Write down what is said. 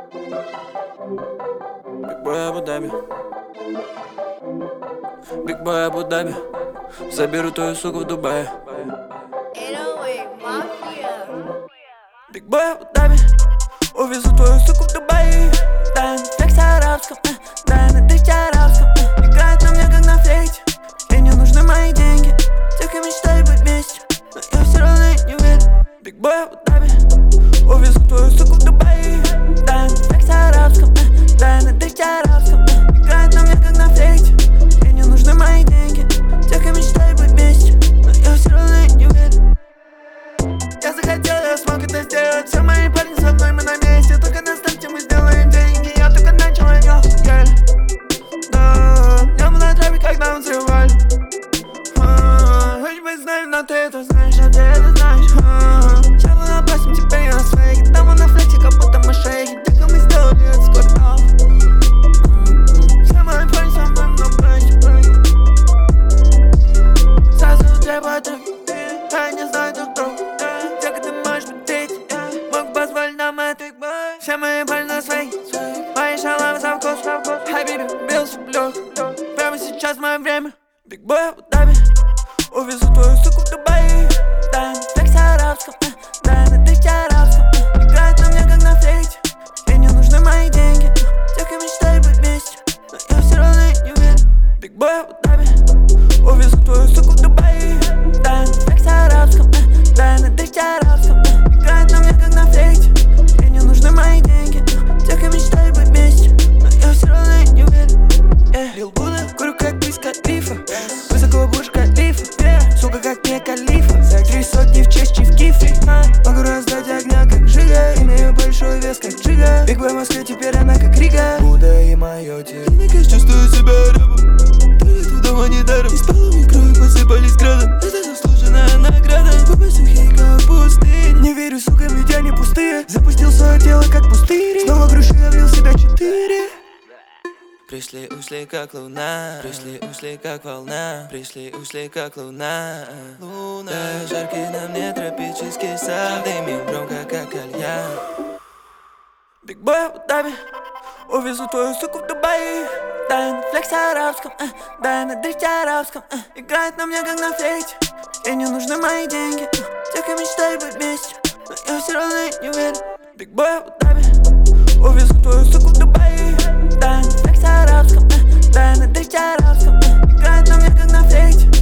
Big boy Абу-Даби. Big boy Абу-Даби. Заберу твою суку в Дубае. Big boy Абу-Даби. Увезу твою суку в Дубае. Да, на флексе арабском, да, на дыхте арабском. Играет на мне как на флейте. Ей не нужны мои деньги. Тихо мечтаю быть вместе, но я все равно не уверен. Big boy Абу-Даби. Увезу твою суку в Дубае. Да, на флексе арабском, да, на дыхте арабском. Играет на мне как на флейте. Ей не нужны мои деньги. Тихо мечтаю быть вместе, но я все равно не уверен. Я захотел, я смог это сделать. Все мои парни со мной, мы на месте. Только на старте мы сделаем деньги. Я только начал, а не охуели. Да, я был на траве, когда он взрывали. Хоть бы знаю, но ты это знаешь, а ты это знаешь. Я был на пластике, теперь я на своей. Там он на флексе, как будто мы шейки. Только мы сделали это с кварталом. Все мои парни со мной, мы на плече. Сразу требует друг. Я не знаю друг друга. Только ты можешь быть третий. Мог позволить нам это. Все мои парни на своей. Мои шалавы со вкусом. Хай, биби, бился в лёг. Прямо сейчас мое время. Big boy Абу-Даби. Увезу твою суку в Дубае. Да, на флексе арабском, да, на дыхте арабском. Играет на мне как на флейте. Ей не нужны мои деньги. Тихо мечтаю быть вместе, но я все равно не уверен. Big boy Абу-Даби. Увезу твою суку в Дубае. Да, на флексе арабском, да, на дыхте арабском. Играет на мне как на флейте. Ей не нужны мои деньги. Тихо мечтаю быть вместе, но я все равно не уверен. Лил Буда, курю как Wiz Khalifa. Высоко Бурдж Халифа. Сука как не Калифа. 3 сотни в честь в кифре. Могу раздать огня как Жига. Имею большой вес как Джига. Big boy в Москве, теперь она как Рига. Буда и мое тело. Чувствую себя рабом. Туалет дома недаром. Из полами крови посыпались градом. Это заслуженная награда. Губы сухие как пустынь. Не верю, сука, ведь они пустые. Запустил свое тело как пустырь. Снова грушу, облил себя 4. Пришли, ушли, как луна. Пришли, ушли, как волна. Пришли, ушли, как луна. Луна, да, жаркий на мне тропический сад. Дымим громко, как кальян. Big boy Абу-Даби. Увезу твою суку в Дубае. Да, на флексе арабском, да, на дыхте арабском. Играет на мне как на флейте. Ей не нужны мои деньги. Тихо мечтаю быть вместе, но я все равно не уверен. Big boy Абу-Даби. Увезу твою суку в Дубае. Да, на флексе арабском, да, на дыхте арабском. Играет на мне как на флейте.